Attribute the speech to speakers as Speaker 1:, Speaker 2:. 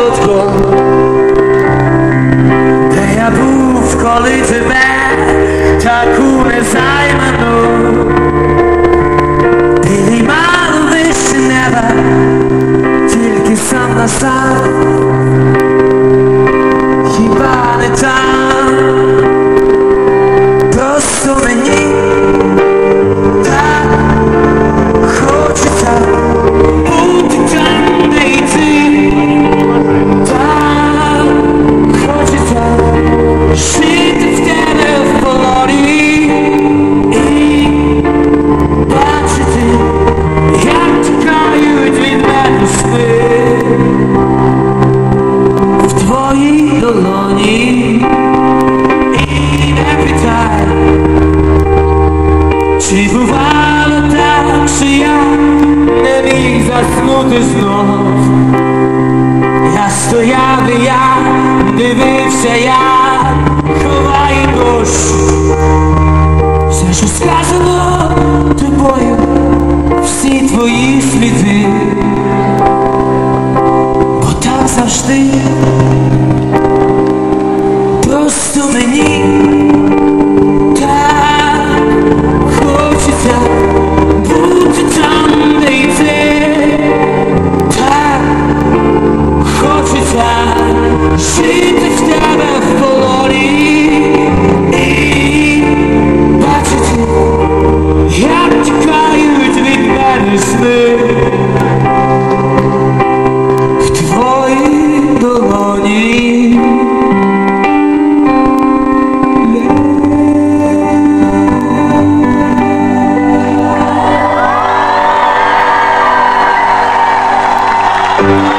Speaker 1: солодко, де я був, коли тебе таку незайману підіймало вище неба, тільки сам на сам, хіба не там, просто мені так хочеться бути там, де й ти, так хочеться жити в тебе в полоні і бачити, як тікають від мене сни в твоїй долоні. І не питай, чи бувало так, що я не міг заснути знов. Я стояв і я дивився, як ховає дощ. Все, що сказано тобою, всі твої сліди, бо так завжди просто мені так хочеться бути там, де й ти, так хочеться жити в тебе в полоні і бачити, як тікають від мене сни в твоїй долоні.
Speaker 2: Thank you.